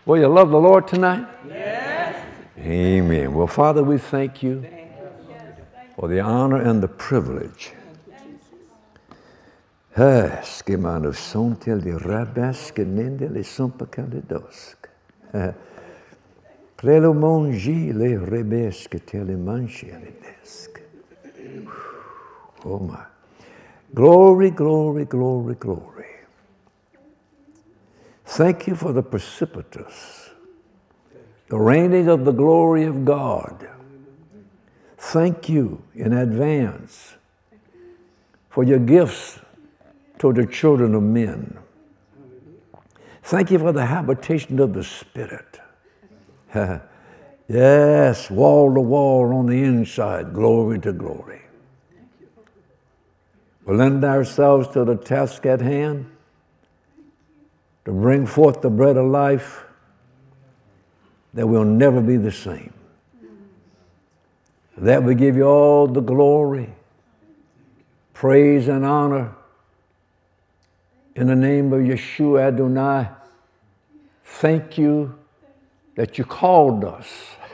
Well, you love the Lord tonight? Yes. Amen. Well, Father, we thank you for the honor and the privilege. Schemano sontel di rabaske nende le sompacale dosk. Prelo mongi le rebeske tele manche le desk. Oh my. Glory, glory, glory, glory. Thank you for the precipitous, the raining of the glory of God. Thank you in advance for your gifts to the children of men. Thank you for the habitation of the Spirit. Yes, wall to wall on the inside, glory to glory. We'll lend ourselves to the task at hand to bring forth the bread of life that will never be the same. That we give you all the glory, praise, and honor in the name of Yeshua Adonai. Thank you that you called us,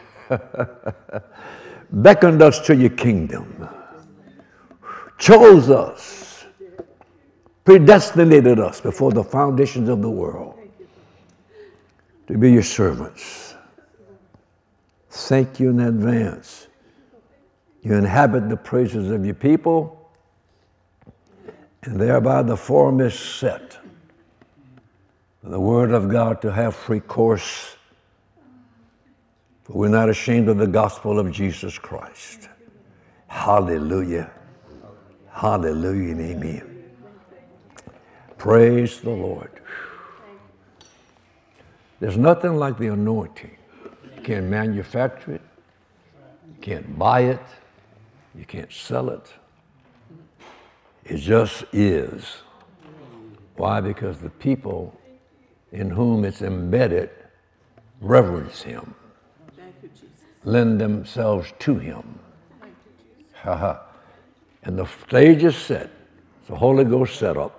beckoned us to your kingdom, chose us, predestinated us before the foundations of the world to be your servants. Thank you in advance. You inhabit the praises of your people, and thereby the form is set for the word of God to have free course. For we're not ashamed of the gospel of Jesus Christ. Hallelujah. Hallelujah and amen. Praise the Lord. There's nothing like the anointing. You can't manufacture it. You can't buy it. You can't sell it. It just is. Why? Because the people in whom it's embedded reverence him, lend themselves to him. And the stage is set. It's a Holy Ghost setup.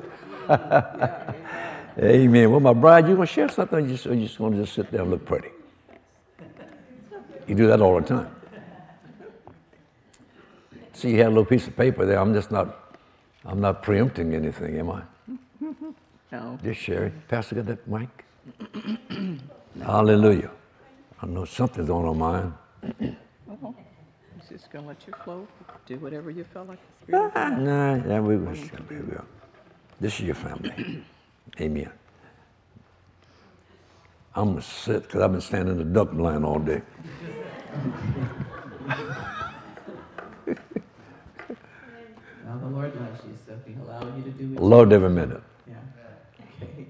Amen. Well, my bride, you going to share something, or you just going to just sit there and look pretty? You do that all the time. See, you had a little piece of paper there. I'm not preempting anything, am I? No. Just share it. Pastor, got that mic? Hallelujah. I know something's on our mind. Well, I'm just going to let you flow. Do whatever you feel like the Spirit of God. Nah, we will. This is your family. Amen. I'm going to sit because I've been standing in the duck blind all day. Now the Lord loves you, so He allowed you to do it. Loved every minute. Yeah. Okay.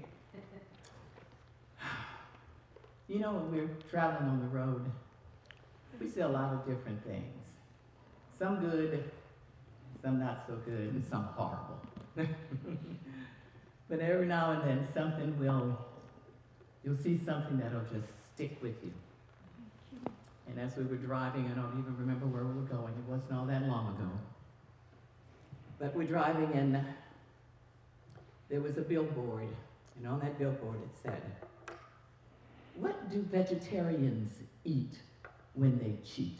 You know, when we're traveling on the road, we see a lot of different things. Some good, some not so good, and some horrible. But every now and then something you'll see something that'll just stick with you. And as we were driving, I don't even remember where we were going. It wasn't all that long ago. But we're driving and there was a billboard. And on that billboard it said, "What do vegetarians eat when they cheat?"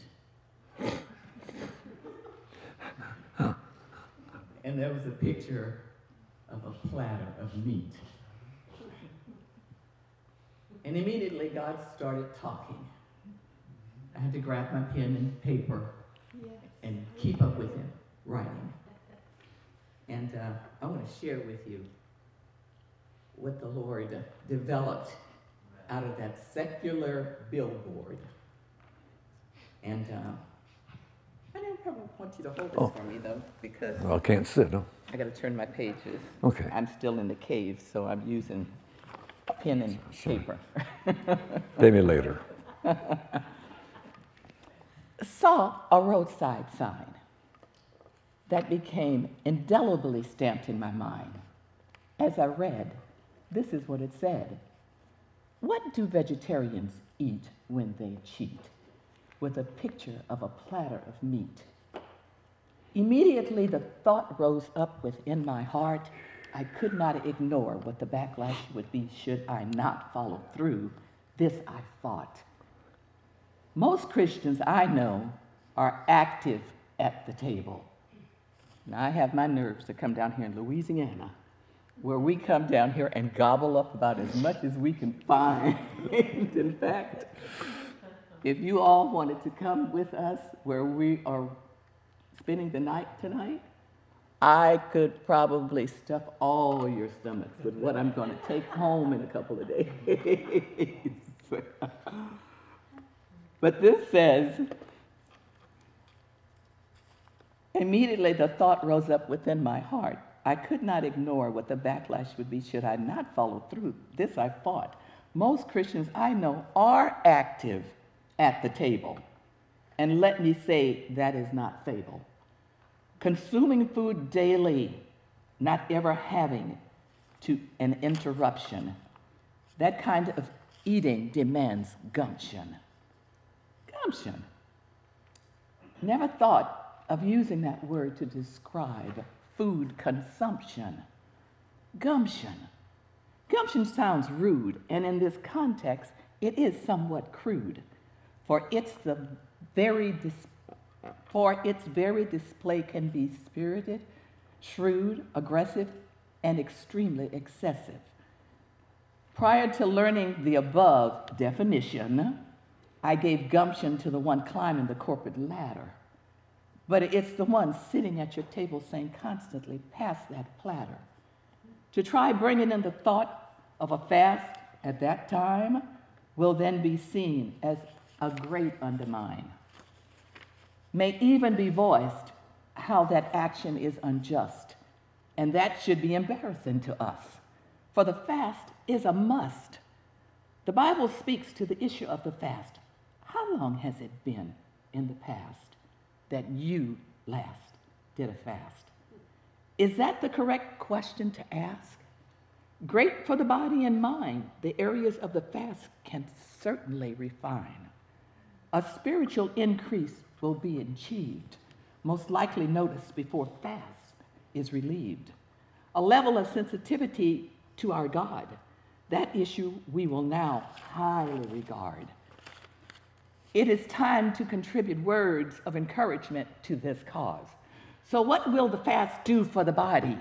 And there was a picture of a platter of meat. And immediately God started talking. I had to grab my pen and paper and keep up with him writing. And I want to share with you what the Lord developed out of that secular billboard. And I didn't probably want you to hold this for me, though, because Well, I can't sit, no? I got to turn my pages. Okay. I'm still in the cave, so I'm using pen and paper. Pay me later. Saw a roadside sign that became indelibly stamped in my mind. As I read, this is what it said: "What do vegetarians eat when they cheat?" with a picture of a platter of meat. Immediately the thought rose up within my heart. I could not ignore what the backlash would be should I not follow through This I fought. Most Christians I know are active at the table. Now, I have my nerves to come down here in Louisiana, where we come down here and gobble up about as much as we can find. In fact, if you all wanted to come with us where we are spending the night tonight, I could probably stuff all your stomachs with what I'm going to take home in a couple of days. But this says, immediately the thought rose up within my heart. I could not ignore what the backlash would be should I not follow through. This I fought. Most Christians I know are active at the table. And let me say, that is not fable. Consuming food daily, not ever having an interruption. That kind of eating demands gumption. Gumption. Never thought of using that word to describe food consumption. Gumption. Gumption sounds rude, and in this context, it is somewhat crude, for its very display can be spirited, shrewd, aggressive, and extremely excessive. Prior to learning the above definition, I gave gumption to the one climbing the corporate ladder. But it's the one sitting at your table saying constantly, pass that platter. To try bringing in the thought of a fast at that time will then be seen as a great undermine. May even be voiced how that action is unjust, and that should be embarrassing to us, for the fast is a must. The Bible speaks to the issue of the fast. How long has it been in the past that you last did a fast? Is that the correct question to ask? Great for the body and mind, the areas of the fast can certainly refine. A spiritual increase will be achieved, most likely noticed before fast is relieved. A level of sensitivity to our God, that issue we will now highly regard. It is time to contribute words of encouragement to this cause. So what will the fast do for the body?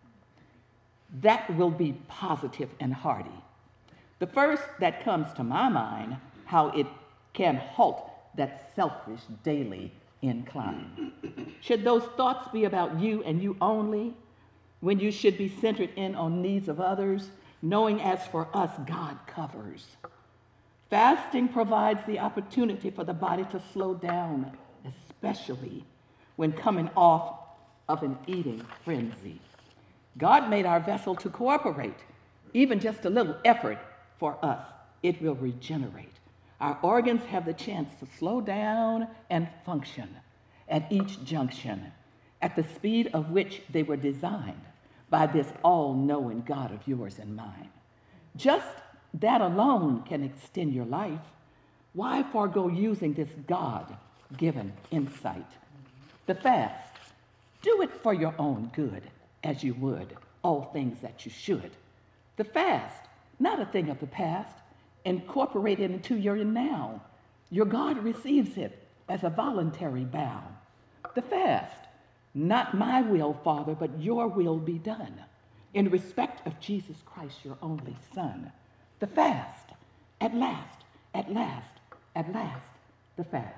That will be positive and hearty. The first that comes to my mind, how it can halt that selfish daily incline. Should those thoughts be about you and you only, when you should be centered in on needs of others, knowing as for us, God covers. Fasting provides the opportunity for the body to slow down, especially when coming off of an eating frenzy. God made our vessel to cooperate. Even just a little effort for us, it will regenerate. Our organs have the chance to slow down and function at each junction, at the speed of which they were designed by this all-knowing God of yours and mine. Just that alone can extend your life. Why forego using this God-given insight? The fast, do it for your own good, as you would all things that you should. The fast, not a thing of the past, incorporate it into your now. Your God receives it as a voluntary vow. The fast, not my will, Father, but your will be done, in respect of Jesus Christ, your only Son. The fast, at last, at last, at last, the fast.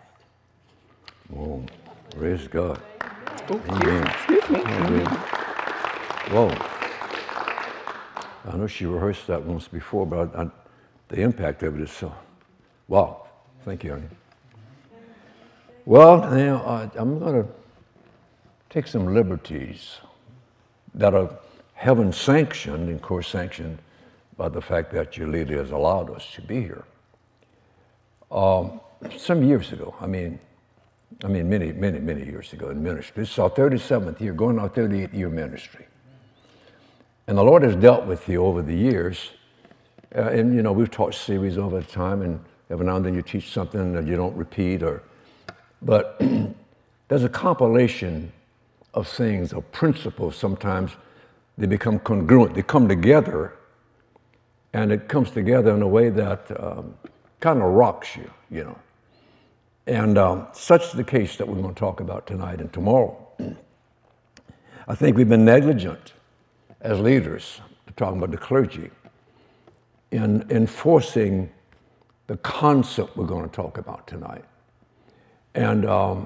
Oh, praise God. Oh, Amen. excuse me. Amen. Whoa. I know she rehearsed that once before, but the impact of it is so. Wow. Thank you, honey. Well, now I'm going to take some liberties that are heaven sanctioned, and of course sanctioned by the fact that your leader has allowed us to be here. Some years ago, I mean many years ago in ministry. This is our 37th year, going on our 38th year ministry. And the Lord has dealt with you over the years. And, you know, we've taught series over the time, and every now and then you teach something that you don't repeat. But there's a compilation of things, of principles. Sometimes they become congruent. They come together And it comes together in a way that kind of rocks you, you know. And such is the case that we're going to talk about tonight and tomorrow. I think we've been negligent as leaders, talking about the clergy, in enforcing the concept we're going to talk about tonight. And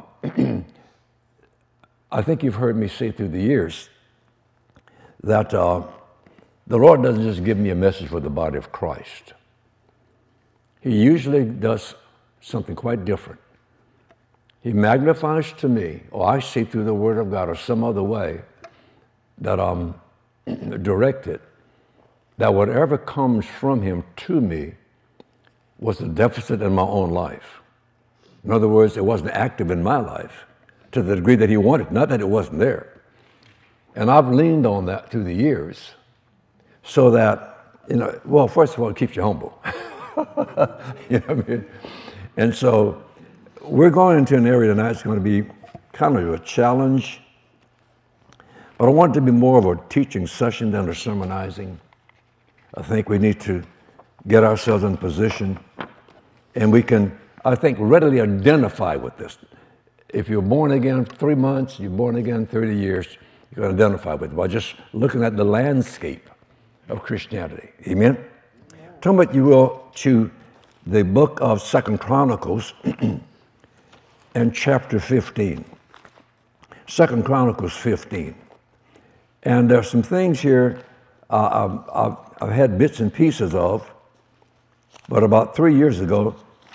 I think you've heard me say through the years that the Lord doesn't just give me a message for the body of Christ. He usually does something quite different. He magnifies to me, or I see through the Word of God or some other way that I'm directed, that whatever comes from Him to me was a deficit in my own life. In other words, it wasn't active in my life to the degree that He wanted, not that it wasn't there. And I've leaned on that through the years so that, you know, well, first of all, it keeps you humble. You know what I mean? And so we're going into an area tonight that's going to be kind of a challenge, but I want it to be more of a teaching session than a sermonizing. I think we need to get ourselves in position, and we can, I think, readily identify with this. If you're born again 3 months, you're born again 30 years, you can identify with it by just looking at the landscape of Christianity. Amen? Yeah. Turn, if you will, to the book of 2 Chronicles and chapter 15. 2 Chronicles 15. And there's some things here I've had bits and pieces of, but about 3 years ago,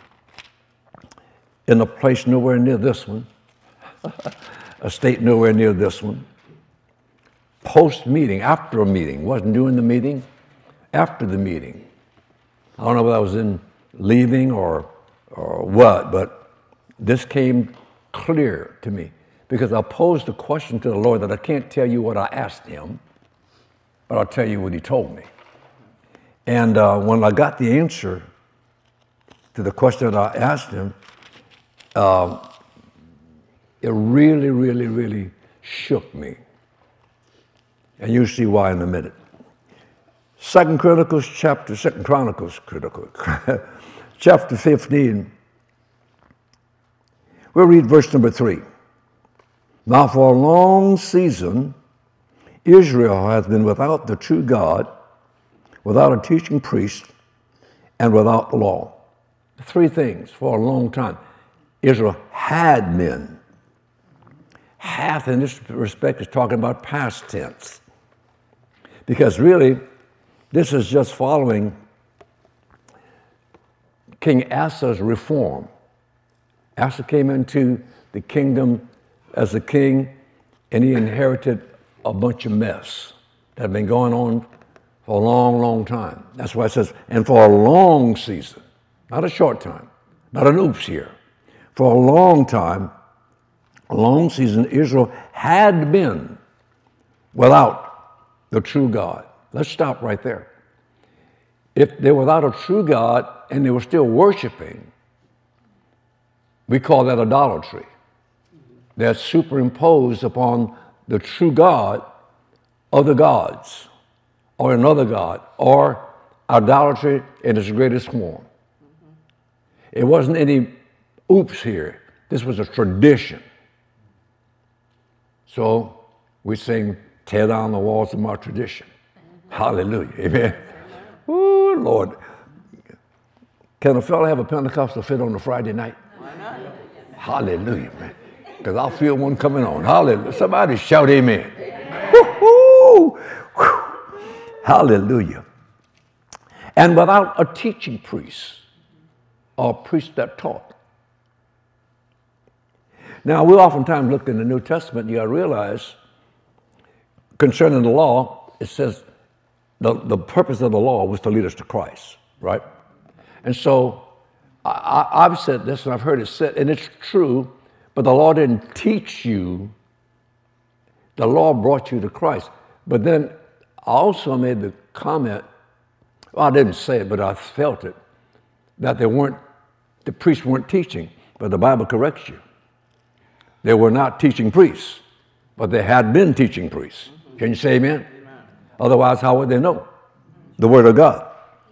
in a place nowhere near this one, a state nowhere near this one, post-meeting, after a meeting, wasn't during the meeting, after the meeting. I don't know whether I was in leaving or what, but this came clear to me because I posed a question to the Lord that I can't tell you what I asked Him, but I'll tell you what He told me. And when I got the answer to the question that I asked Him, it really, really, really shook me. And you'll see why in a minute. 2 Chronicles chapter 15. We'll read verse number 3. Now for a long season, Israel hath been without the true God, without a teaching priest, and without law. 3 things for a long time. Israel had been. Hath in this respect is talking about past tense. Because really, this is just following King Asa's reform. Asa came into the kingdom as a king, and he inherited a bunch of mess that had been going on for a long, long time. That's why it says, and for a long season, not a short time, not an oops here. For a long time, a long season, Israel had been without the true God. Let's stop right there. If they're without a true God and they were still worshiping, we call that idolatry. That's superimposed upon the true God other gods, or another God, or idolatry in its greatest form. It wasn't any oops here. This was a tradition. So we sing, tear down the walls of my tradition. Hallelujah. Amen. Ooh, Lord. Can a fellow have a Pentecostal fit on a Friday night? Why not? Hallelujah, man. Because I'll feel one coming on. Hallelujah. Somebody shout amen. Woo-hoo. Hallelujah. And without a teaching priest or a priest that taught. Now, we oftentimes look in the New Testament, you got to realize, concerning the law, it says the purpose of the law was to lead us to Christ, right? And so I've said this and I've heard it said, and it's true, but the law didn't teach you. The law brought you to Christ. But then I also made the comment, well, I didn't say it, but I felt it, that the priests weren't teaching, but the Bible corrects you. They were not teaching priests, but they had been teaching priests. Can you say amen? Amen. Otherwise, how would they know the Word of God?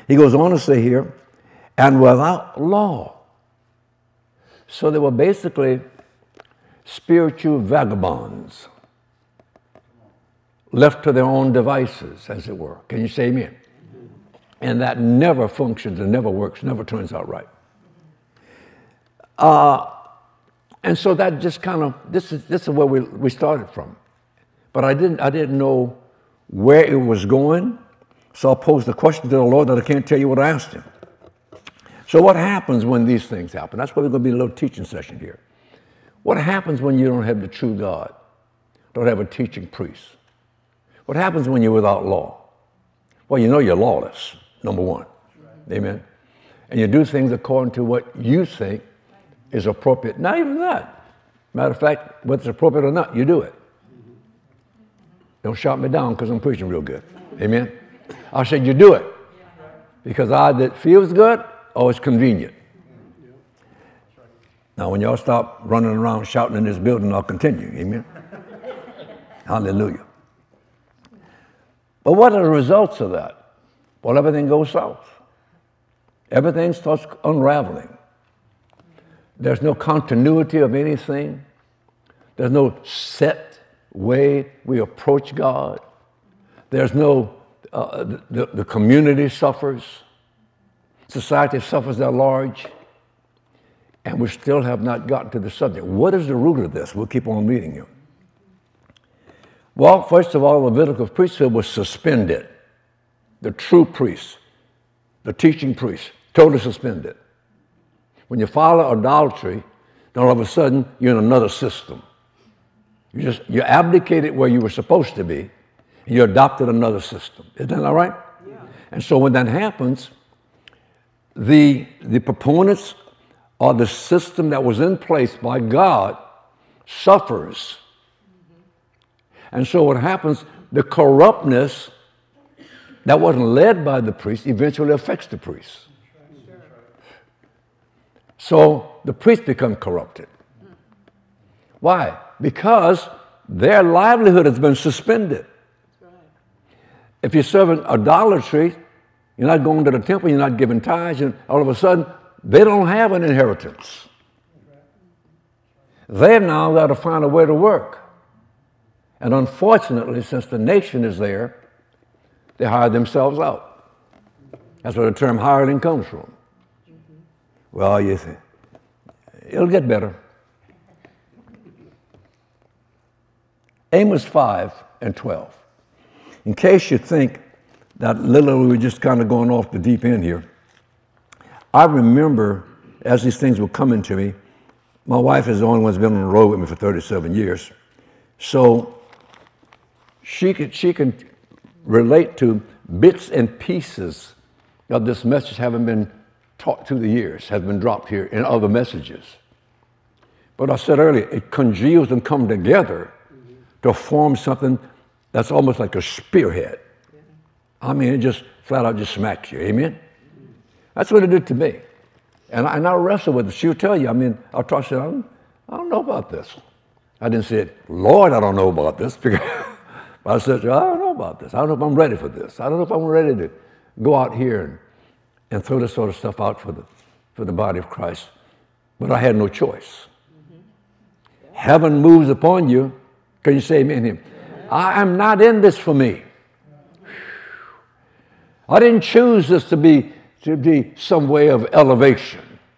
He goes on to say here, and without law. So they were basically spiritual vagabonds, left to their own devices, as it were. Can you say amen? And that never functions and never works, never turns out right. And so that just kind of, this is where we started from. But I didn't know where it was going, so I posed the question to the Lord that I can't tell you what I asked him. So what happens when these things happen? That's why we're going to be a little teaching session here. What happens when you don't have the true God, don't have a teaching priest? What happens when you're without law? Well, you know you're lawless, number one. Amen? And you do things according to what you think is appropriate. Not even that. Matter of fact, whether it's appropriate or not, you do it. Don't shout me down because I'm preaching real good. Amen? I said you do it. Because either it feels good or it's convenient. Now, when y'all stop running around shouting in this building, I'll continue. Amen? Hallelujah. But what are the results of that? Well, everything goes south. Everything starts unraveling. There's no continuity of anything. There's no set way we approach God. There's no, the community suffers. Society suffers at large. And we still have not gotten to the subject. What is the root of this? We'll keep on reading you. Well, first of all, the Levitical priesthood was suspended. The true priest, the teaching priest, totally suspended. When you follow idolatry, then all of a sudden you're in another system. You abdicated where you were supposed to be, and you adopted another system. Isn't that all right? Yeah. And so when that happens, the proponents or the system that was in place by God suffers. And so what happens, the corruptness that wasn't led by the priest eventually affects the priest. So the priests become corrupted. Why? Because their livelihood has been suspended. If you're serving idolatry, you're not going to the temple, you're not giving tithes, and all of a sudden, they don't have an inheritance. They've now got to find a way to work. And unfortunately, since the nation is there, they hire themselves out. That's where the term hireling comes from. Well, you think, it'll get better. Amos 5 and 12. In case you think that literally we're just kind of going off the deep end here, I remember as these things were coming to me, my wife is the only one who's been on the road with me for 37 years. So she can relate to bits and pieces of this message having been taught through the years, has been dropped here in other messages. But I said earlier, it congeals and come together to form something that's almost like a spearhead. I mean, it just flat out just smacks you. Amen? That's what it did to me. And I wrestle with it. She'll tell you, I mean, I'll talk to her, I don't know about this. I didn't say, Lord, I don't know about this. But I said, I don't know about this. I don't know if I'm ready for this. I don't know if I'm ready to go out here and throw this sort of stuff out for the body of Christ. But I had no choice. Heaven moves upon you. Can you say amen? I am not in this for me. I didn't choose this to be some way of elevation.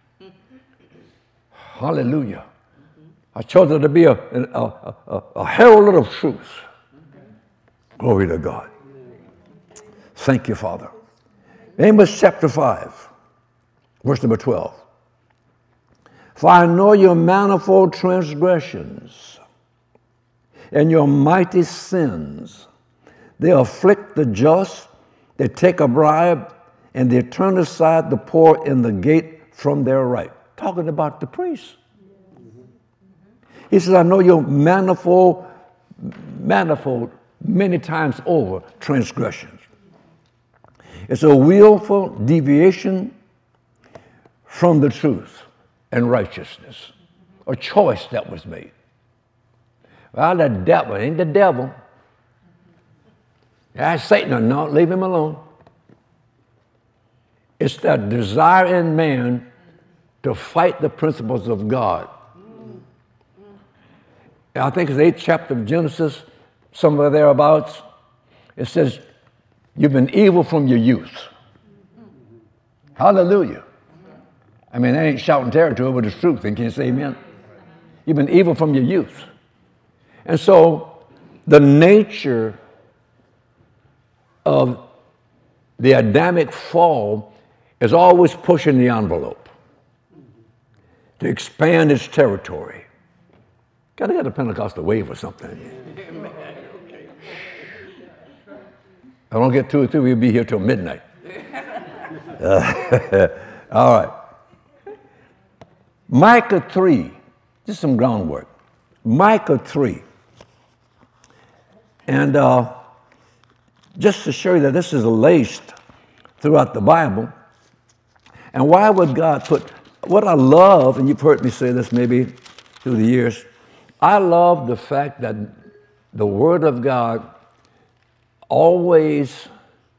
Hallelujah. I chose it to be a herald of truth. Glory to God. Thank you, Father. Amos chapter 5, verse number 12. For I know your manifold transgressions and your mighty sins. They afflict the just, they take a bribe, and they turn aside the poor in the gate from their right. Talking about the priests. He says, I know your manifold, many times over transgressions. It's a willful deviation from the truth and righteousness. A choice that was made. Well, the devil ain't the devil. That's Satan. No, leave him alone. It's that desire in man to fight the principles of God. I think it's the 8th chapter of Genesis, somewhere thereabouts. It says, you've been evil from your youth. Hallelujah. I mean, that ain't shouting territory, but it's truth. And can you say amen? You've been evil from your youth. And so the nature of the Adamic fall is always pushing the envelope to expand its territory. Got to get a Pentecostal wave or something. I don't get 2 or 3, we'll be here till midnight. All right. Micah 3, just some groundwork. Micah 3. And just to show you that this is laced throughout the Bible. And why would God put, what I love, and you've heard me say this maybe through the years, I love the fact that the Word of God always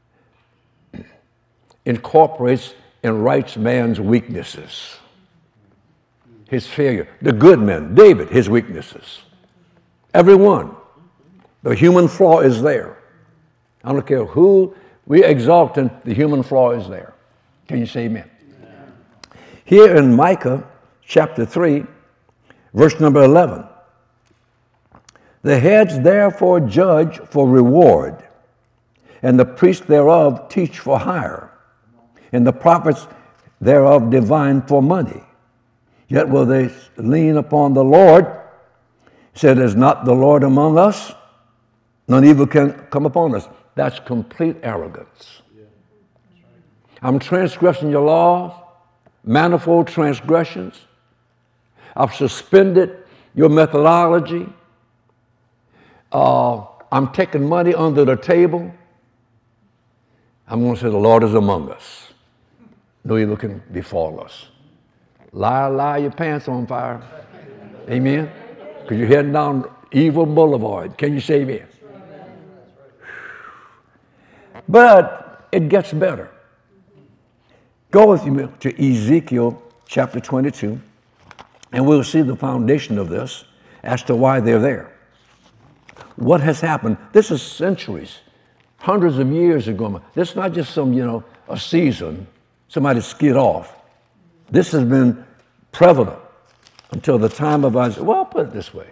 incorporates and writes man's weaknesses, his failure. The good man, David, his weaknesses. Everyone. The human flaw is there. I don't care who we exalt him, the human flaw is there. Can you say amen? Amen. Here in Micah chapter 3, verse number 11. The heads therefore judge for reward, and the priests thereof teach for hire, and the prophets thereof divine for money. Yet will they lean upon the Lord. He said, is not the Lord among us? None evil can come upon us. That's complete arrogance. I'm transgressing your laws, manifold transgressions. I've suspended your methodology. I'm taking money under the table. I'm going to say the Lord is among us. No evil can befall us. Lie your pants on fire. Amen? Because you're heading down evil boulevard. Can you say amen? But it gets better. Go with me to Ezekiel chapter 22, and we'll see the foundation of this as to why they're there. What has happened? This is centuries, hundreds of years ago. This is not just some, a season, somebody skid off. This has been prevalent until the time of Isaiah. Well, I'll put it this way.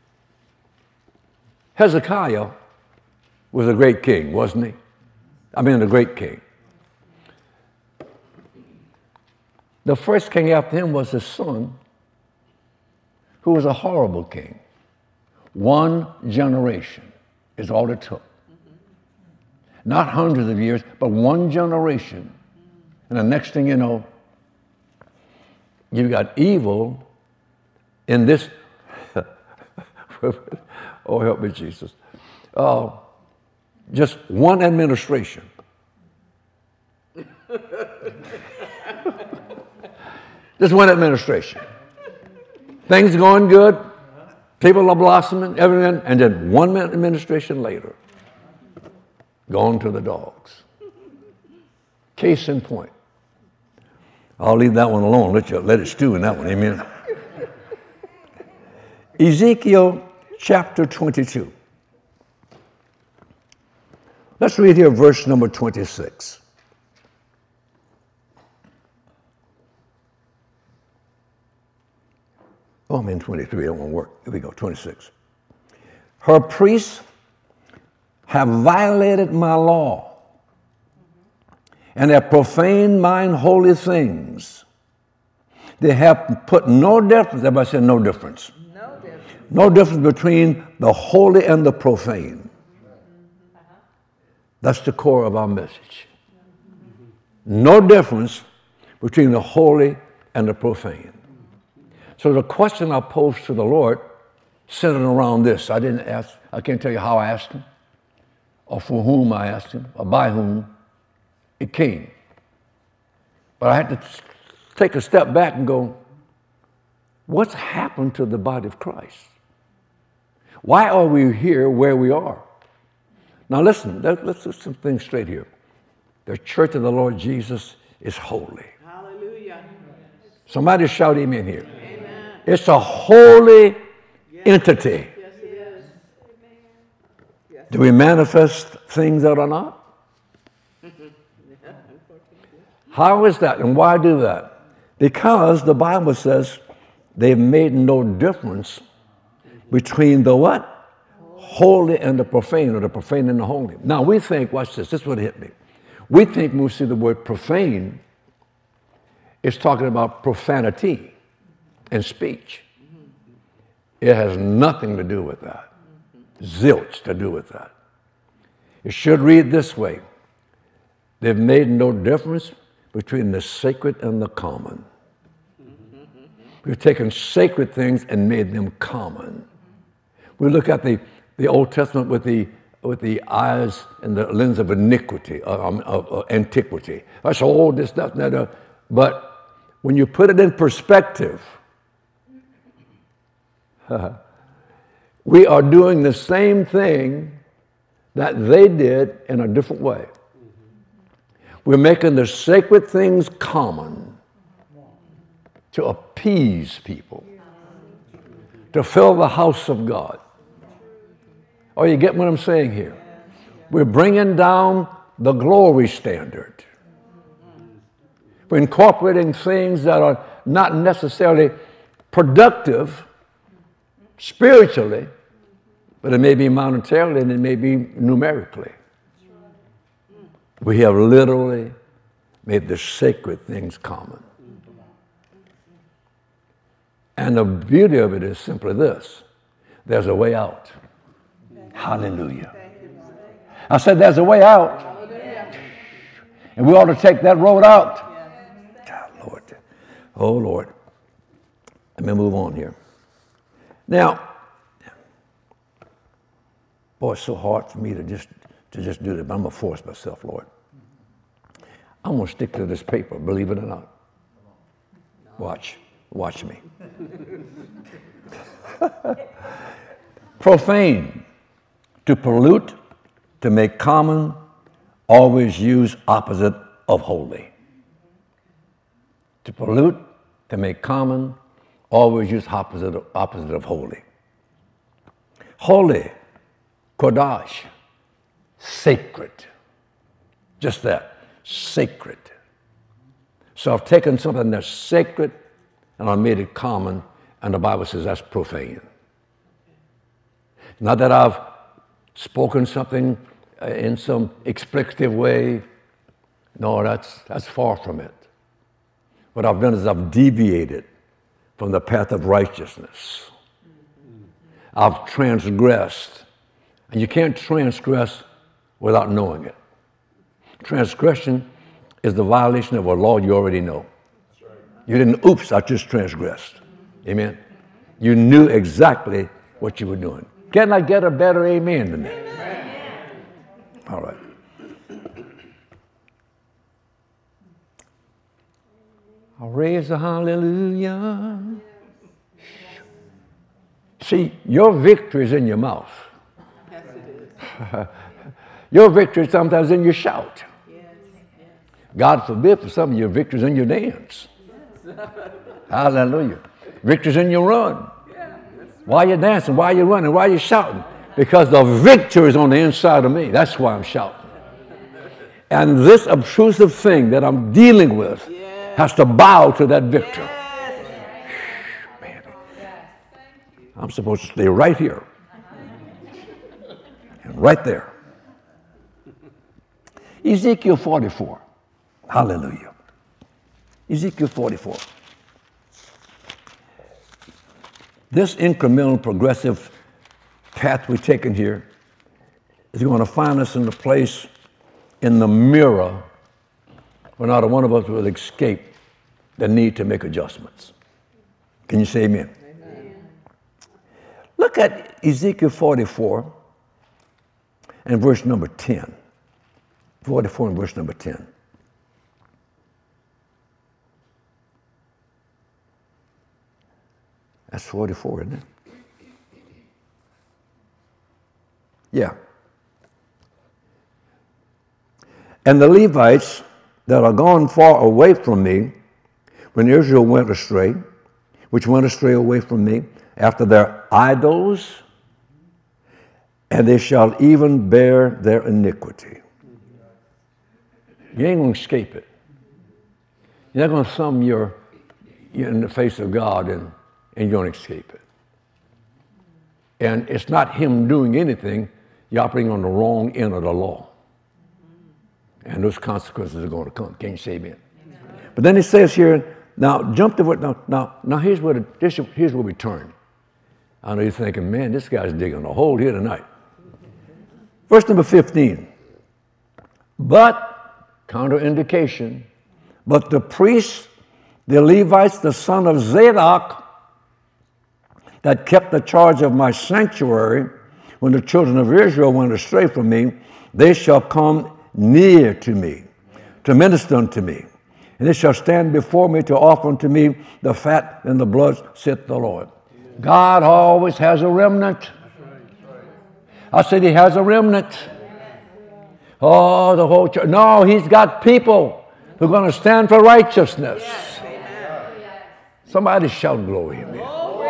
Hezekiah was a great king, wasn't he? A great king. The first king after him was his son, who was a horrible king. 1 generation is all it took. Not hundreds of years, but 1 generation. And the next thing you know, you've got evil in this. Oh, help me, Jesus. Just 1 administration. Just 1 administration. Things going good. People are blossoming, everything, and then 1 administration later, gone to the dogs. Case in point. I'll leave that one alone. Let it stew in that one. Amen. Ezekiel chapter 22. Let's read here verse number 26. Oh, I'm in 23. It won't work. Here we go, 26. Her priests have violated my law and have profaned mine holy things. They have put no difference. Everybody said no difference. No difference. No difference between the holy and the profane. That's the core of our message. No difference between the holy and the profane. So the question I posed to the Lord centered around this. I can't tell you how I asked him, or for whom I asked him, or by whom it came. But I had to take a step back and go, what's happened to the body of Christ? Why are we here where we are? Now listen, let's get some things straight here. The church of the Lord Jesus is holy. Hallelujah. Somebody shout amen here. Amen. It's a holy entity. Yes, it is. Do we manifest things that are not? How is that and why do that? Because the Bible says they've made no difference between the what? Holy and the profane, or the profane and the holy. Now we think, watch this, this is what hit me. We think when we see the word profane, it's talking about profanity and speech. It has nothing to do with that. Zilch to do with that. It should read this way. They've made no difference between the sacred and the common. We've taken sacred things and made them common. We look at the Old Testament with the eyes and the lens of iniquity, of antiquity. That's all this, that. But when you put it in perspective, we are doing the same thing that they did in a different way. We're making the sacred things common to appease people, to fill the house of God. Oh, you get what I'm saying here? We're bringing down the glory standard. We're incorporating things that are not necessarily productive spiritually, but it may be monetarily and it may be numerically. We have literally made the sacred things common. And the beauty of it is simply this. There's a way out. Hallelujah. I said there's a way out. And we ought to take that road out. God, Lord. Oh, Lord. Let me move on here. Now, boy, it's so hard for me to just do this, but I'm going to force myself, Lord. I'm going to stick to this paper, believe it or not. Watch me. Profane, to pollute, to make common, always use opposite of holy. To pollute, to make common, always use opposite of holy. Holy, kodash, sacred. Just that, sacred. So I've taken something that's sacred and I've made it common, and the Bible says that's profane. Not that I've spoken something in some explicative way. No, that's far from it. What I've done is I've deviated from the path of righteousness. I've transgressed. And you can't transgress without knowing it. Transgression is the violation of a law you already know. You didn't, oops, I just transgressed. Amen? You knew exactly what you were doing. Can I get a better amen than that? Amen. All right. I'll raise a hallelujah. See, your victory is in your mouth. Yes, it is. Your victory is sometimes in your shout. Yes, yes. God forbid for some of your victories in your dance. Hallelujah. Victories in your run. Why you're dancing, why you're running, why you're shouting. Because the victory is on the inside of me. That's why I'm shouting. And this obtrusive thing that I'm dealing with has to bow to that victory. Man, I'm supposed to stay right here. And right there. Ezekiel 44. Hallelujah. Ezekiel 44. This incremental progressive path we've taken here is going to find us in the place in the mirror where not one of us will escape the need to make adjustments. Can you say amen? Amen. Look at Ezekiel 44 and verse number 10. 44 and verse number 10. That's 44, isn't it? Yeah. And the Levites that are gone far away from me, when Israel went astray, which went astray away from me, after their idols, and they shall even bear their iniquity. You ain't going to escape it. You're not going to thumb you're in the face of God and you're going to escape it. And it's not him doing anything. You're operating on the wrong end of the law. And those consequences are going to come. Can you say amen? But then it says here, now jump to what, now here's where we turn. I know you're thinking, man, this guy's digging a hole here tonight. Verse number 15. But, counterindication, but the priests, the Levites, the son of Zadok, that kept the charge of my sanctuary when the children of Israel went astray from me, they shall come near to me, to minister unto me. And they shall stand before me to offer unto me the fat and the blood, saith the Lord. God always has a remnant. I said he has a remnant. Oh, the whole church. No, he's got people who are going to stand for righteousness. Somebody shout glory. Amen.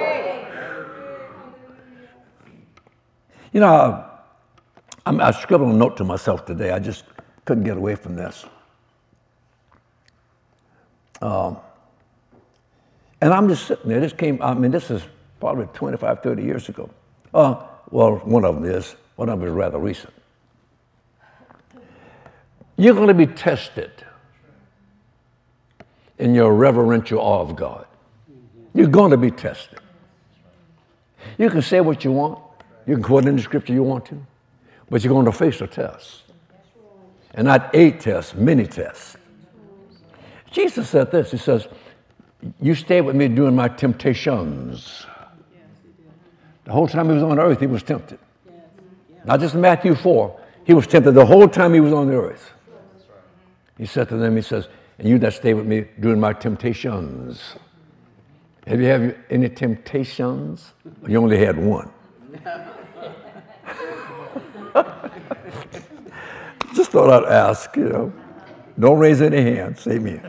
You know, I scribbled a note to myself today. I just couldn't get away from this. And I'm just sitting there. This is probably 25, 30 years ago. Well, one of them is rather recent. You're going to be tested in your reverential awe of God. You're going to be tested. You can say what you want. You can quote any scripture you want to. But you're going to face a test. And not a test, many tests. Jesus said this. He says, you stay with me during my temptations. The whole time he was on earth, he was tempted. Not just in Matthew 4. He was tempted the whole time he was on the earth. He said to them, he says, and you that stay with me during my temptations. Have you had any temptations? You only had one. Just thought I'd ask, Don't raise any hands. Amen.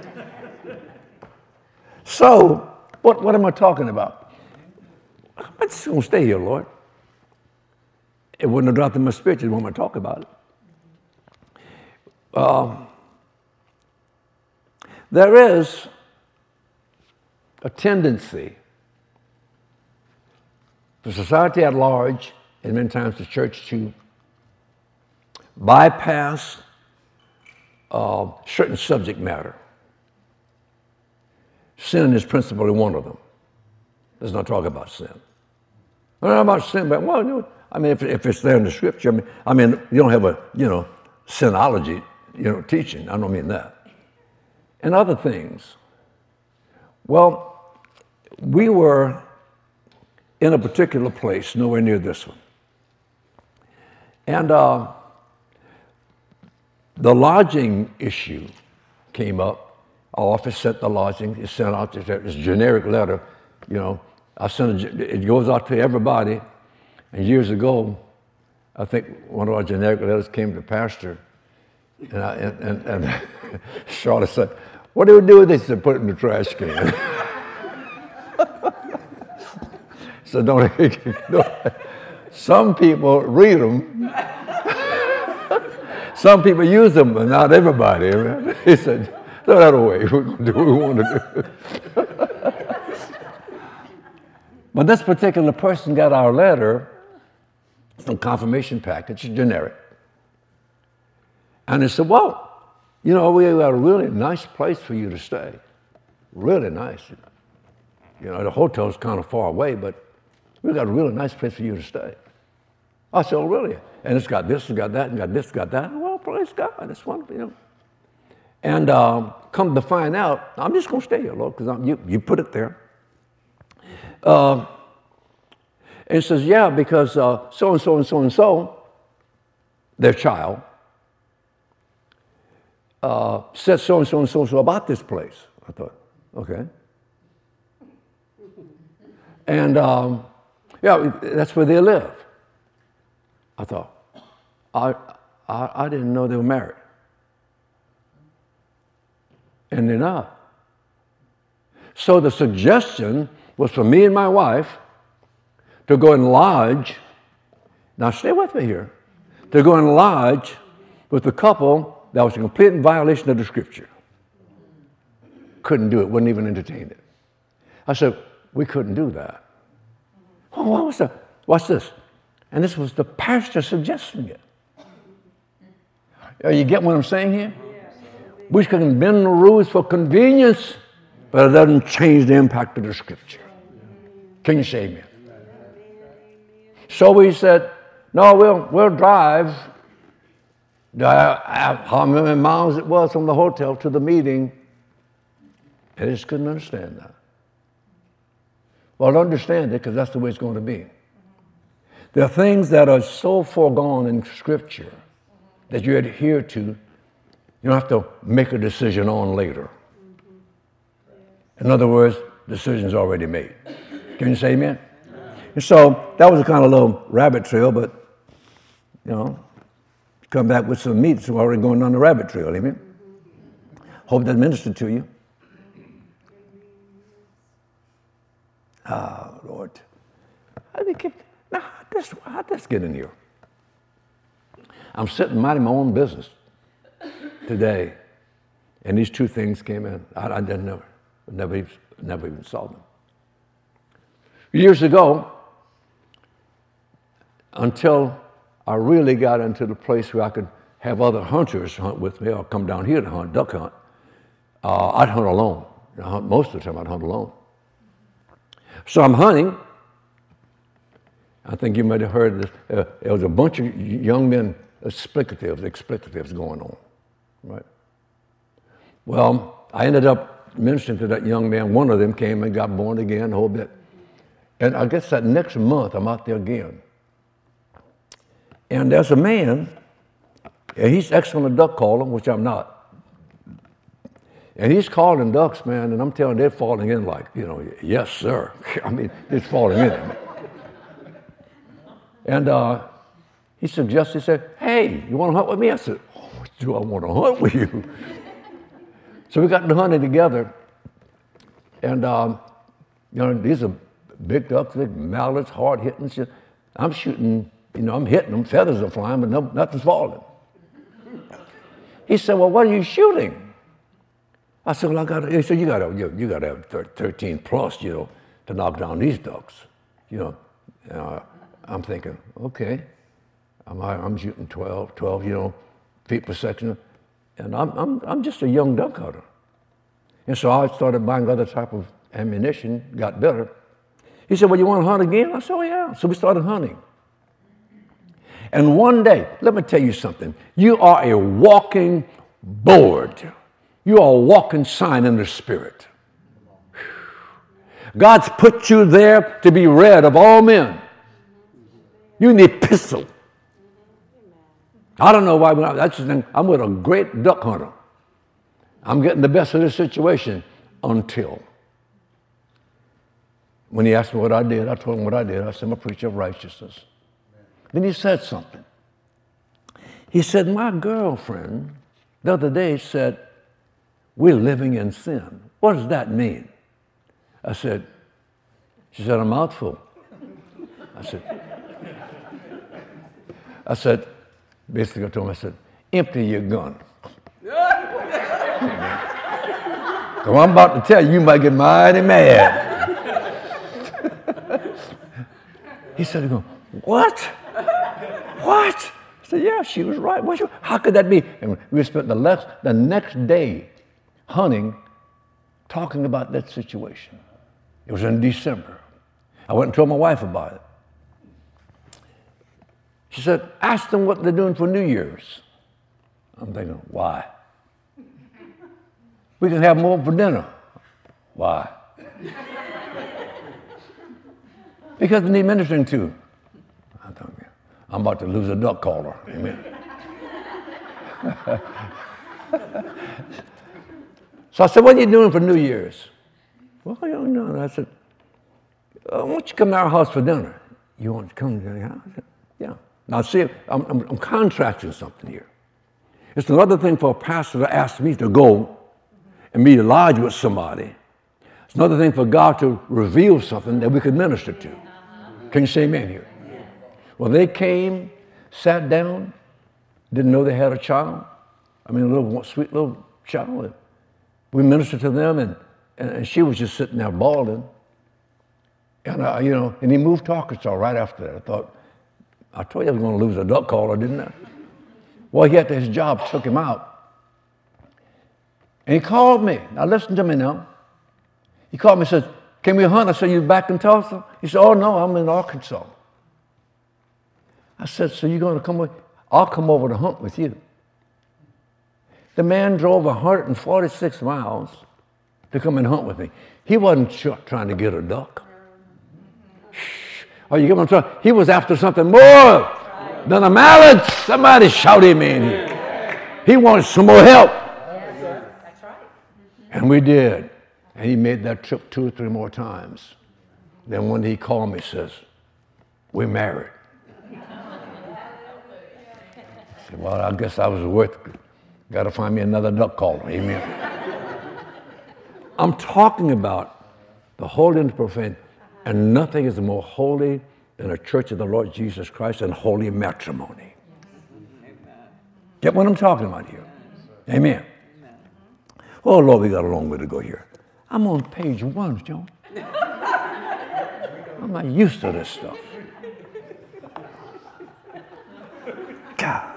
So, what am I talking about? I'm just going to stay here, Lord. It wouldn't have dropped in my spirit. You want me to talk about it. There is a tendency for society at large, and many times the church, to bypass certain subject matter. Sin is principally one of them. Let's not talk about sin. Not about sin, but if it's there in the scripture, you don't have a sinology teaching. I don't mean that. And other things. Well, we were in a particular place, nowhere near this one. And the lodging issue came up. Our office sent the lodging. It sent out this generic letter. It goes out to everybody. And years ago, I think one of our generic letters came to the pastor. And Charlotte said, what do we do with this? He said, put it in the trash can. So don't. Some people read them. Some people use them, but not everybody. Right? He said, throw that away. We're going to do what we want to do. But this particular person got our letter, some confirmation package, generic. And they said, well, we got a really nice place for you to stay. Really nice. The hotel's kind of far away, but we got a really nice place for you to stay. I said, oh, really? And it's got this, it's got that, and got this, got that. Well, praise God, it's wonderful, And come to find out, I'm just going to stay here, Lord, because you put it there. And it says, yeah, because so-and-so and so-and-so, their child, said so-and-so and so-and-so about this place. I thought, okay. And, that's where they live. I thought, I didn't know they were married. And they're not. So the suggestion was for me and my wife to go and lodge, now stay with me here, to go and lodge with a couple that was in complete violation of the scripture. Couldn't do it, wouldn't even entertain it. I said, we couldn't do that. Oh, what's this? And this was the pastor suggesting it. You get what I'm saying here? We can bend the rules for convenience, but it doesn't change the impact of the scripture. Can you say amen? So we said, no, we'll drive how many miles it was from the hotel to the meeting. And I just couldn't understand that. Well, I understand it because that's the way it's going to be. There are things that are so foregone in Scripture that you adhere to, you don't have to make a decision on later. In other words, the decision's already made. Can you say amen? And so that was a kind of little rabbit trail, but, come back with some meat, so we're already going down the rabbit trail, amen? Hope that ministered to you. Lord. How'd this get in here? I'm sitting minding my own business today, and these two things came in. I never even saw them. Years ago, until I really got into the place where I could have other hunters hunt with me or come down here to hunt, duck hunt, I'd hunt alone. Most of the time I'd hunt alone. So I'm hunting. I think you might have heard this. There was a bunch of young men, explicatives going on, right? Well, I ended up ministering to that young man. One of them came and got born again, a whole bit. And I guess that next month, I'm out there again. And there's a man, and he's excellent duck caller, which I'm not. And he's calling ducks, man, and I'm telling you, they're falling in like, yes, sir. I mean, it's falling in. And he said, hey, you want to hunt with me? I said, oh, do I want to hunt with you? So we got to hunting together. And, these are big ducks, big mallards, hard hitting shit. I'm shooting, I'm hitting them, feathers are flying, but nothing's falling. He said, well, what are you shooting? I said, well, he said, you got to have 13 plus, to knock down these ducks. I'm thinking, okay, I'm shooting 12, feet per section, and I'm just a young duck hunter. And so I started buying other type of ammunition, got better. He said, well, you want to hunt again? I said, oh, yeah. So we started hunting. And one day, let me tell you something. You are a walking board. You are a walking sign in the Spirit. God's put you there to be read of all men. You're an epistle. I don't know why, but that's the thing. I'm with a great duck hunter. I'm getting the best of this situation until. When he asked me what I did, I told him what I did. I said, I'm a preacher of righteousness. Then he said something. He said, my girlfriend the other day said, we're living in sin. What does that mean? She said, a mouthful. Basically I told him, I said, empty your gun. So I'm about to tell you, you might get mighty mad. He said, what? What? I said, yeah, she was right. How could that be? And we spent the next day hunting, talking about that situation. It was in December. I went and told my wife about it. She said, ask them what they're doing for New Year's. I'm thinking, why? We can have more for dinner. Why? Because they need ministering to. I'm about to lose a duck caller. Amen. So I said, what are you doing for New Year's? Well, I don't know. I said, why don't you come to our house for dinner? You want to come to the house? I said, yeah. Now see, I'm contrasting something here. It's another thing for a pastor to ask me to go and me to lodge with somebody. It's another thing for God to reveal something that we could minister to. Can you say amen here? Well, they came, sat down, didn't know they had a child. I mean, a little sweet little child. We ministered to them, and she was just sitting there bawling. And, and he moved to Arkansas right after that. I told you I was going to lose a duck caller, didn't I? Well, he had his job, took him out. And he called me. Now, listen to me now. He called me and said, can we hunt? I said, you back in Tulsa? He said, oh, no, I'm in Arkansas. I said, so you're going to come with? I'll come over to hunt with you. The man drove 146 miles to come and hunt with me. He wasn't trying to get a duck. Oh, you get what I'm saying? He was after something more than a mallet. Somebody shout amen here. He wanted some more help. That's right. And we did. And he made that trip 2 or 3 more times. Then one day he called me and says, we're married. I said, well, I guess I was worth it. Got to find me another duck caller. Amen. I'm talking about the holy and the profane, and nothing is more holy than a church of the Lord Jesus Christ and holy matrimony. Get what I'm talking about here? Amen. Oh, Lord, we got a long way to go here. I'm on page 1, John. I'm not used to this stuff. God.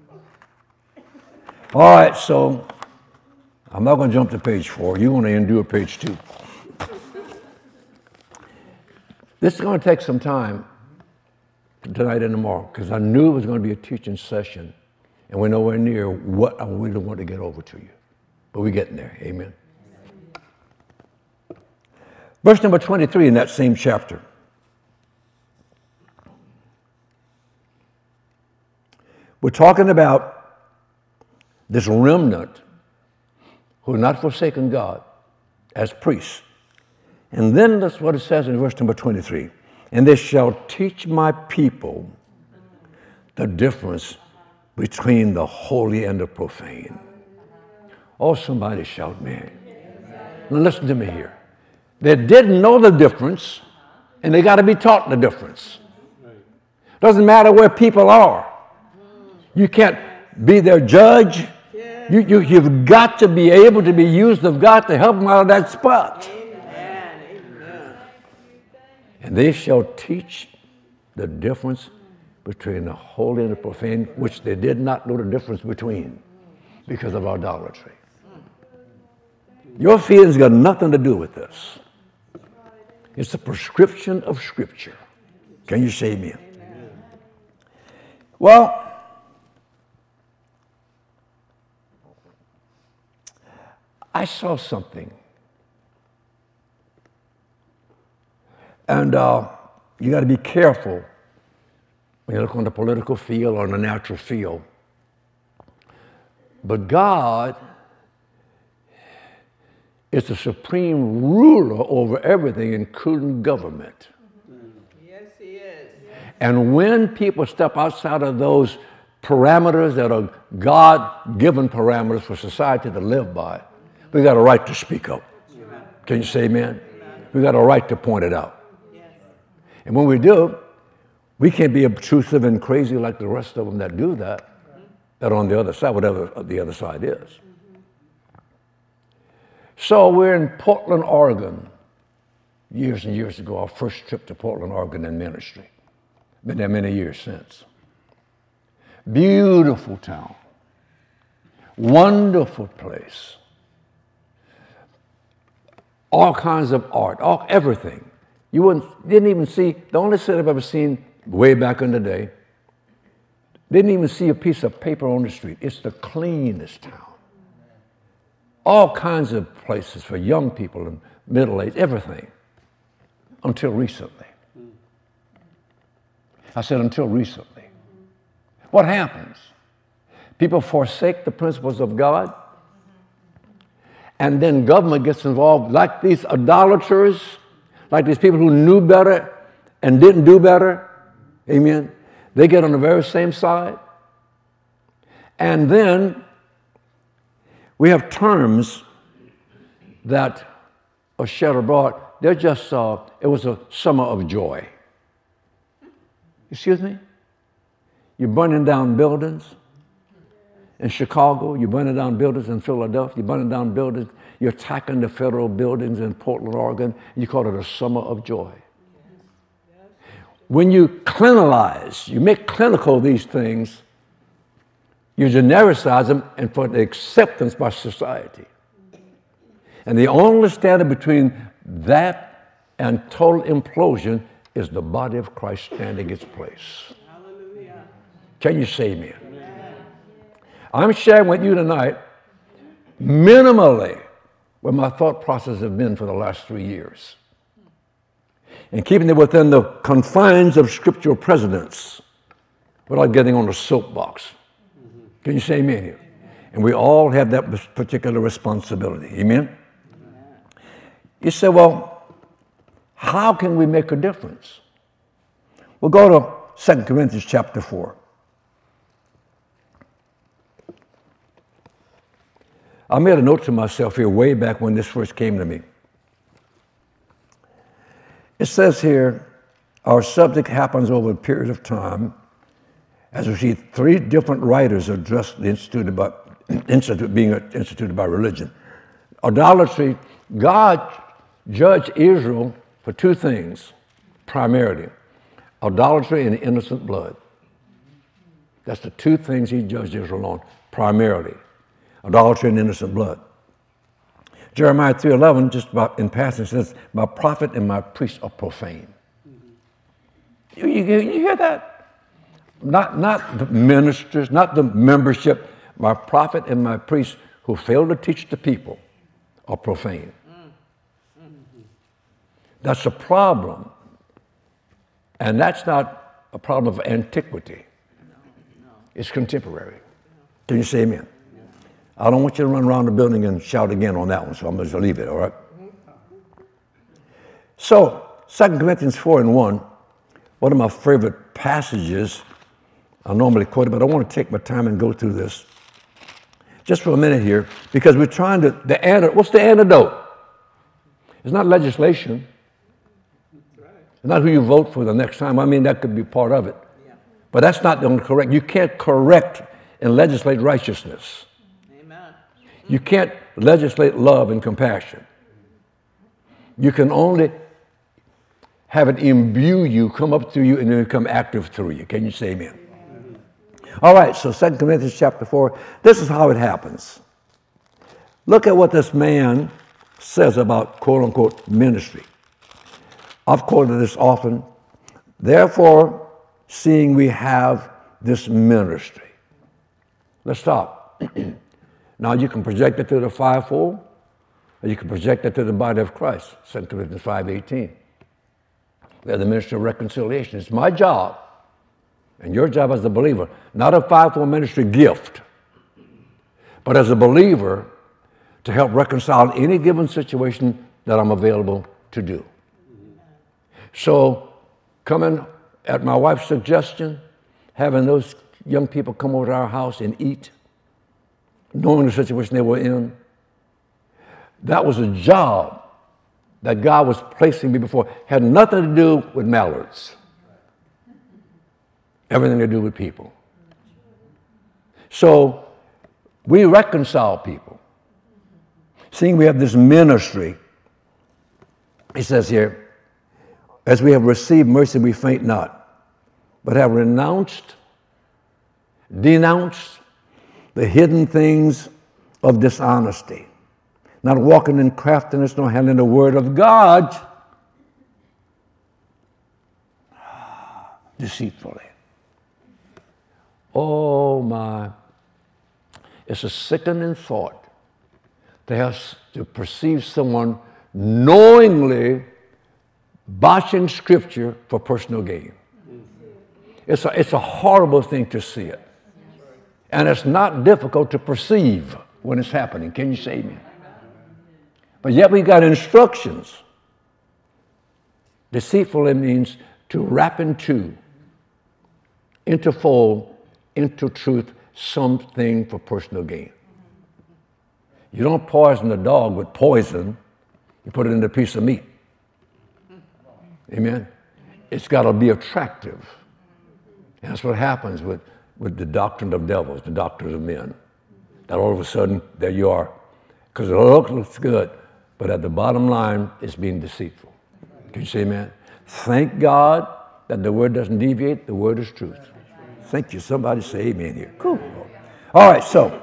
All right, so I'm not going to jump to page 4. You're going to endure page 2. This is going to take some time tonight and tomorrow because I knew it was going to be a teaching session, and we're nowhere near what I really want to get over to you. But we're getting there. Amen. Verse number 23 in that same chapter. We're talking about this remnant who are not forsaken God as priests. And then that's what it says in verse number 23. And they shall teach my people the difference between the holy and the profane. Oh, somebody shout, man. Now listen to me here. They didn't know the difference, and they got to be taught the difference. Doesn't matter where people are. You can't be their judge. You've got to be able to be used of God to help them out of that spot. Amen. And they shall teach the difference between the holy and the profane, which they did not know the difference between because of idolatry. Your feelings got nothing to do with this. It's a prescription of Scripture. Can you say amen? Well, I saw something. And you got to be careful when you look on the political field or on the natural field. But God is the supreme ruler over everything, including government. Yes, he is. And when people step outside of those parameters that are God-given parameters for society to live by, we got a right to speak up. Amen. Can you say amen? We got a right to point it out. Yes. And when we do, we can't be obtrusive and crazy like the rest of them that do that, that are on the other side, whatever the other side is. So we're in Portland, Oregon, years and years ago, our first trip to Portland, Oregon in ministry. Been there many years since. Beautiful town. Wonderful place. All kinds of art, everything. You didn't even see, the only city I've ever seen way back in the day, didn't even see a piece of paper on the street. It's the cleanest town. All kinds of places for young people and middle-aged, everything, until recently. I said until recently. What happens? People forsake the principles of God, and then government gets involved, like these idolaters, like these people who knew better and didn't do better. Amen. They get on the very same side. And then we have terms that are shed abroad, they're just, it was a summer of joy. Excuse me? You're burning down buildings in Chicago, you're burning down buildings in Philadelphia, you're burning down buildings, you're attacking the federal buildings in Portland, Oregon, you call it a summer of joy. When you clinicize, you make clinical these things, you genericize them and for the acceptance by society. And the only standard between that and total implosion is the body of Christ standing its place. Hallelujah. Can you say amen? I'm sharing with you tonight, minimally, what my thought process has been for the last 3 years. And keeping it within the confines of scriptural precedents without getting on the soapbox. Can you say amen here? And we all have that particular responsibility. Amen? You say, well, how can we make a difference? We'll go to 2 Corinthians chapter 4. I made a note to myself here way back when this first came to me. It says here, our subject happens over a period of time as we see 3 different writers address the being instituted by religion. Idolatry, God judged Israel for 2 things, primarily. Idolatry and innocent blood. That's the 2 things he judged Israel on, primarily. Idolatry and innocent blood. Jeremiah 3:11, just about in passing, says, my prophet and my priest are profane. You hear that? Not the ministers, not the membership. My prophet and my priest who fail to teach the people are profane. That's a problem. And that's not a problem of antiquity. It's contemporary. Can you say amen? I don't want you to run around the building and shout again on that one, so I'm going to leave it, all right? So, 2 Corinthians 4:1, one of my favorite passages, I normally quote it, but I want to take my time and go through this just for a minute here, because we're trying to, what's the antidote? It's not legislation. It's not who you vote for the next time. I mean, that could be part of it. But that's not the only correct. You can't correct and legislate righteousness. You can't legislate love and compassion. You can only have it imbue you, come up through you, and then become active through you. Can you say amen? All right, so 2 Corinthians chapter 4, this is how it happens. Look at what this man says about quote-unquote ministry. I've quoted this often. Therefore, seeing we have this ministry. Let's stop. Now you can project it to the fivefold, or you can project it to the body of Christ, 2 Corinthians 5:18. We have the ministry of reconciliation. It's my job, and your job as a believer, not a fivefold ministry gift, but as a believer, to help reconcile any given situation that I'm available to do. So, coming at my wife's suggestion, having those young people come over to our house and eat, knowing the situation they were in, that was a job that God was placing me before. Had nothing to do with mallards. Everything to do with people. So we reconcile people. Seeing we have this ministry, he says here, as we have received mercy, we faint not, but have denounced the hidden things of dishonesty, not walking in craftiness, nor handling the word of God deceitfully. Oh my, it's a sickening thought to perceive someone knowingly botching scripture for personal gain. It's a horrible thing to see it. And it's not difficult to perceive when it's happening. Can you say amen? But yet we got instructions. Deceitfully means to wrap into fold, into truth, something for personal gain. You don't poison a dog with poison. You put it in a piece of meat. Amen? It's got to be attractive. And that's what happens with the doctrine of devils, the doctrines of men. That all of a sudden, there you are. Because it looks good, but at the bottom line, it's being deceitful. Can you say amen? Thank God that the word doesn't deviate. The word is truth. Thank you. Somebody say amen here. Cool. All right, so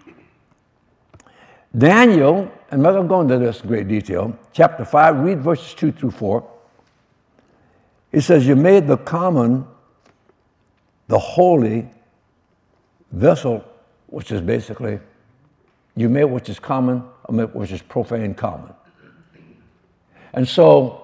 Daniel, and I'm going to this in great detail, chapter 5, read verses 2 through 4. It says, you made the common, the holy vessel, which is basically, you made which is common, which is profane common. And so,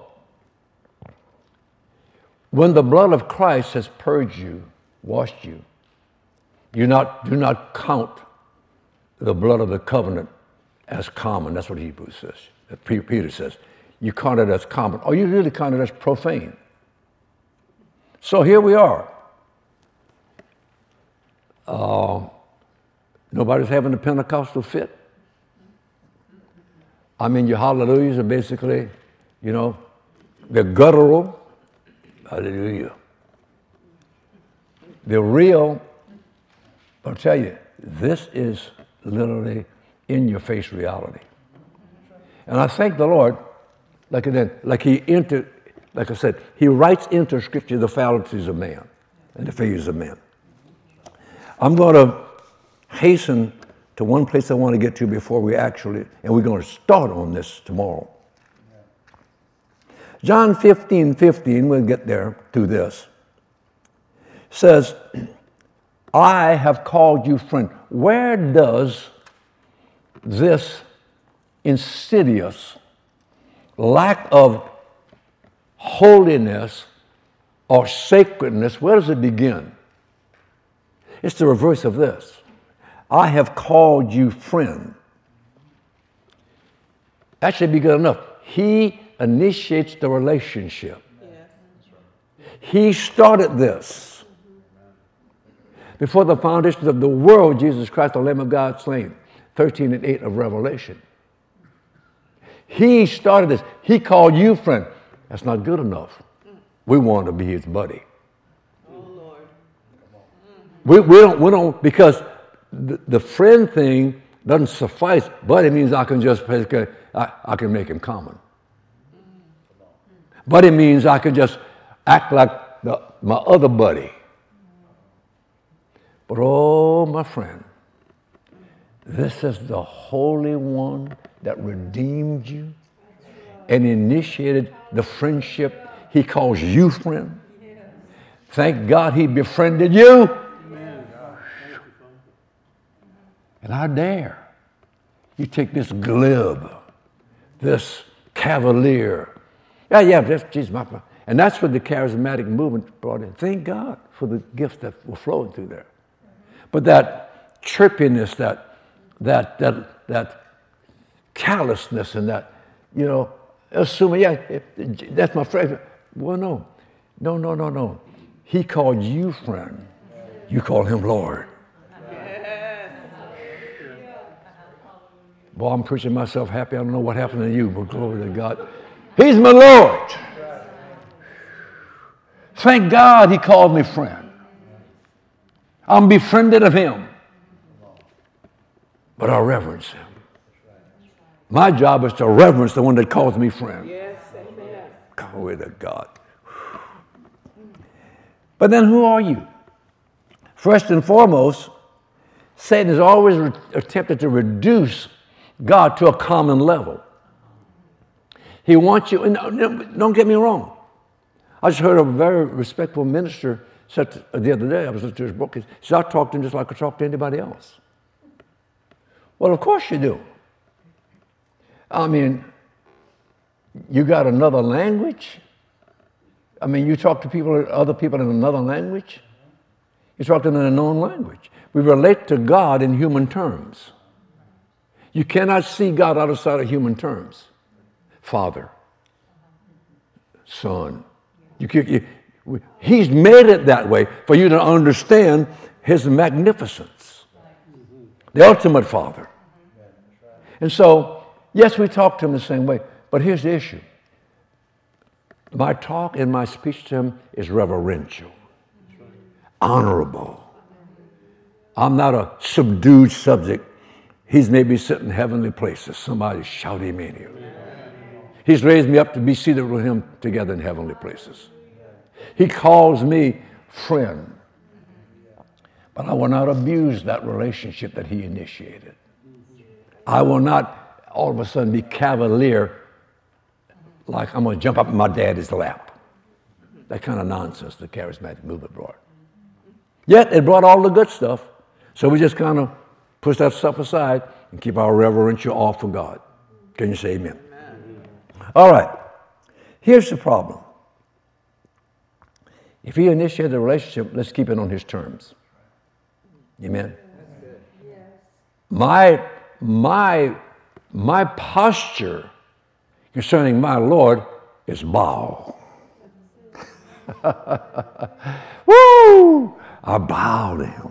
when the blood of Christ has purged you, washed you, do not count the blood of the covenant as common. That's what Hebrews says. Peter says. You count it as common. Or you really count it as profane. So here we are. Nobody's having a Pentecostal fit. I mean, your hallelujahs are basically, they're guttural. Hallelujah. They're real. But I'll tell you, this is literally in-your-face reality. And I thank the Lord, like I said, he writes into Scripture the fallacies of man and the failures of man. I'm going to hasten to one place I want to get to before we and we're going to start on this tomorrow. John 15:15, we'll get there through this, says, I have called you friend. Where does this insidious lack of holiness or sacredness, where does it begin? It's the reverse of this. I have called you friend. That should be good enough. He initiates the relationship. He started this. Before the foundations of the world, Jesus Christ, the Lamb of God, slain. 13:8 of Revelation. He started this. He called you friend. That's not good enough. We want to be his buddy. Oh, Lord. We don't, because the friend thing doesn't suffice. Buddy means I can just, I can make him common. Buddy means I can just act like my other buddy. But oh, my friend, this is the Holy One that redeemed you and initiated the friendship. He calls you friend. Thank God he befriended you. And how dare you take this glib, this cavalier. That's Jesus, my friend. And that's what the charismatic movement brought in. Thank God for the gifts that were flowing through there. But that chirpiness, that callousness, and that, assuming, that's my friend. Well, no. He called you friend. You call him Lord. Boy, I'm preaching myself happy. I don't know what happened to you, but glory to God. He's my Lord. Thank God he called me friend. I'm befriended of him. But I reverence him. My job is to reverence the one that calls me friend. Yes, amen. Glory to God. But then who are you? First and foremost, Satan has always attempted to reduce God to a common level. He wants you, and don't get me wrong. I just heard a very respectful minister said the other day, I was listening to his book, he said, I talk to him just like I talk to anybody else. Well, of course you do. I mean, you got another language? I mean, you talk to other people in another language? You talk to them in a known language. We relate to God in human terms. You cannot see God outside of human terms. Father, Son. He's made it that way for you to understand his magnificence. The ultimate Father. And so, yes, we talk to him the same way, but here's the issue. My talk and my speech to him is reverential, honorable. I'm not a subdued subject. He's maybe sitting in heavenly places. Somebody shout amen here. He's raised me up to be seated with him together in heavenly places. He calls me friend. But I will not abuse that relationship that he initiated. I will not all of a sudden be cavalier, like I'm going to jump up in my daddy's lap. That kind of nonsense the charismatic movement brought. Yet it brought all the good stuff. So we just kind of push that stuff aside and keep our reverential awe for God. Can you say amen? All right. Here's the problem. If he initiated a relationship, let's keep it on his terms. Amen. My posture concerning my Lord is bow. Woo! I bow to him.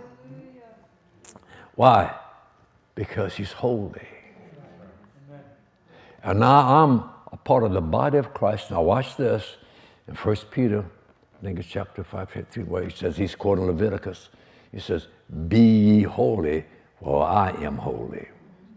Why? Because he's holy. And now I'm a part of the body of Christ. Now watch this. In 1 Peter, I think it's chapter 5, where he says, he's quoting Leviticus. He says, be ye holy, for I am holy.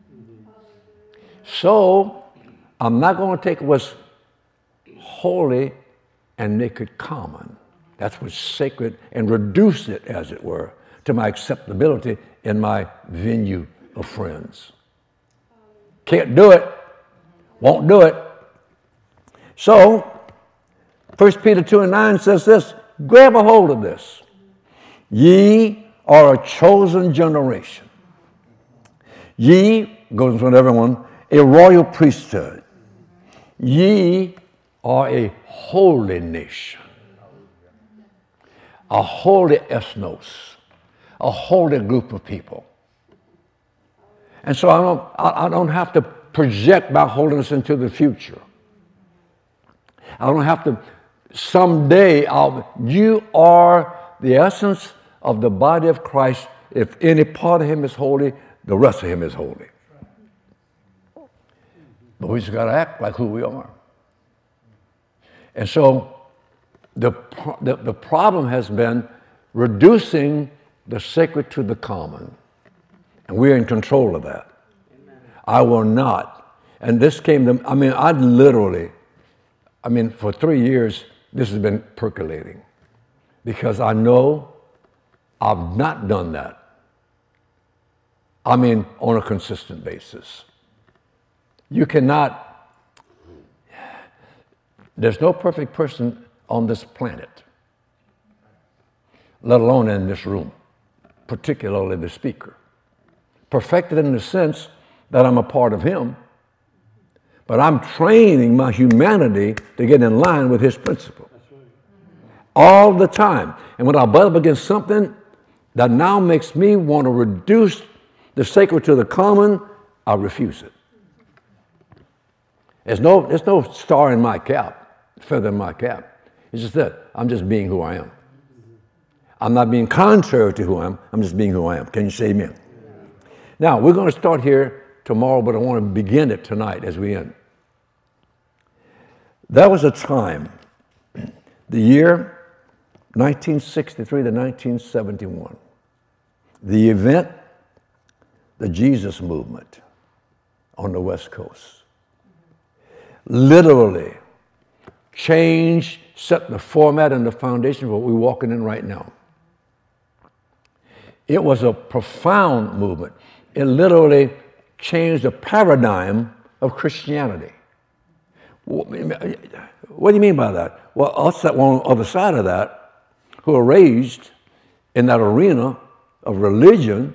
So, I'm not going to take what's holy and make it common. That's what's sacred, and reduce it, as it were, to my acceptability in my venue of friends. Can't do it. Won't do it. So, 1 Peter 2:9 says this, grab a hold of this. Ye are a chosen generation. Ye, goes in front of everyone, a royal priesthood. Ye are a holy nation. A holy ethnos. A holy group of people. And so I don't have to project my holiness into the future. I don't have to, someday, you are the essence of the body of Christ. If any part of him is holy, the rest of him is holy. But we just got to act like who we are. And so the problem has been reducing the sacred to the common. And we're in control of that. Amen. I will not. And this came to, for 3 years, this has been percolating. Because I know I've not done that. On a consistent basis. You cannot, there's no perfect person on this planet, let alone in this room, particularly the speaker. Perfected in the sense that I'm a part of him, but I'm training my humanity to get in line with his principle. All the time. And when I butt up against something that now makes me want to reduce the sacred to the common, I refuse it. There's no star in my cap, feather in my cap. It's just that I'm just being who I am. I'm not being contrary to who I am. I'm just being who I am. Can you say amen? Now, we're going to start here tomorrow, but I want to begin it tonight as we end. There was a time, the year 1963 to 1971, the event, the Jesus movement on the West Coast, literally changed, set the format and the foundation of what we're walking in right now. It was a profound movement. It literally changed the paradigm of Christianity. What do you mean by that? Well, us that were on the other side of that, who are raised in that arena of religion,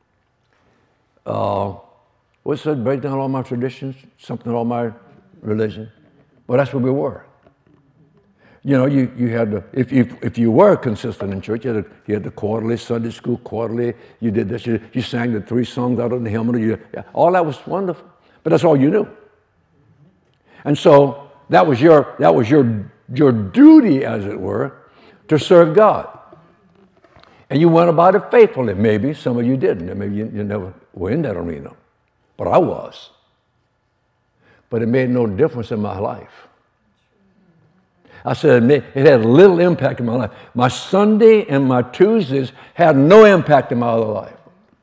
what's that, break down all my traditions, something all my religion? Well, that's what we were. You know, you had if you were consistent in church, you had the quarterly, Sunday school quarterly, you did this, you sang the 3 songs out of the hymn, all that was wonderful, but that's all you knew. And so that was your duty, as it were, to serve God. And you went about it faithfully. Maybe some of you didn't. Maybe you never were in that arena. But I was. but it made no difference in my life. I said it had little impact in my life. My Sunday and my Tuesdays had no impact in my other life,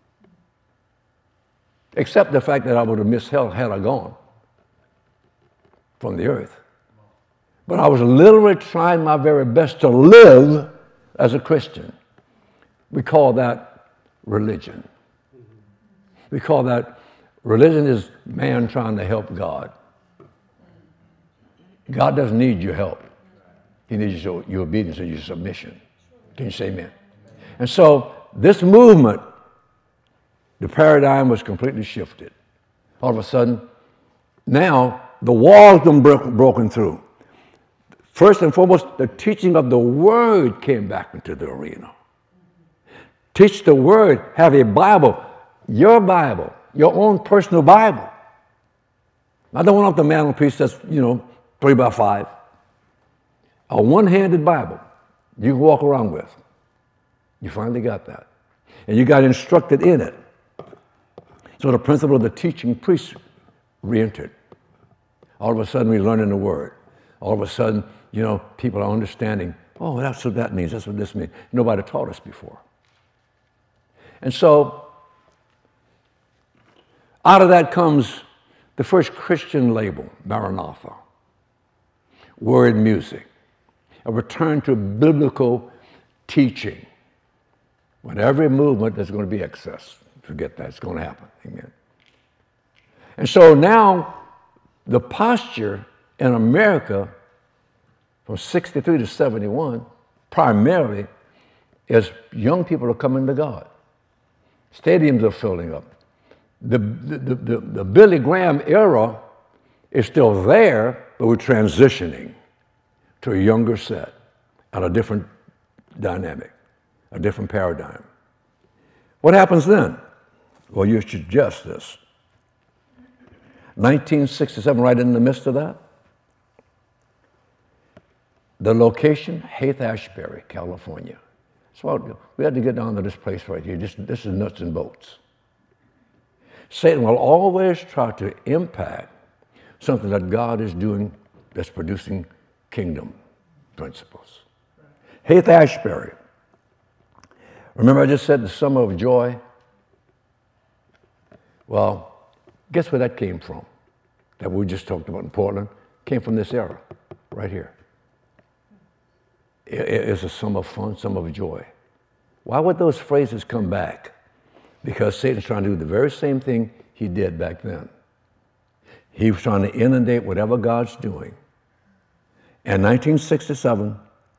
except the fact that I would have missed hell had I gone from the earth. But I was literally trying my very best to live as a Christian. We call that religion. We call that religion is man trying to help God. God doesn't need your help. He needs your obedience and your submission. Can you say amen? And so this movement, the paradigm was completely shifted. All of a sudden, now the walls been broken through. First and foremost, the teaching of the Word came back into the arena. Teach the Word, have a Bible, your own personal Bible. I don't want the mantelpiece that's, 3 by 5. A one-handed Bible you can walk around with. You finally got that. And you got instructed in it. So the principle of the teaching priest re-entered. All of a sudden we're learning the Word. All of a sudden, people are understanding, oh, that's what that means, that's what this means. Nobody taught us before. And so out of that comes the first Christian label, Maranatha. Word music. A return to biblical teaching. When every movement, there's going to be excess. Forget that, it's going to happen. Amen. And so now, the posture in America from 63 to 71, primarily, is young people are coming to God. Stadiums are filling up. The Billy Graham era is still there, but we're transitioning to a younger set and a different dynamic, a different paradigm. What happens then? Well, you should guess this. 1967, right in the midst of that. The location, Haight-Ashbury, California. So we had to get down to this place right here. This is nuts and bolts. Satan will always try to impact something that God is doing that's producing kingdom principles. Haight-Ashbury. Remember I just said the summer of joy? Well, guess where that came from? That we just talked about in Portland? Came from this era, right here. It's a summer of fun, summer of joy. Why would those phrases come back? Because Satan's trying to do the very same thing he did back then. He was trying to inundate whatever God's doing. In 1967,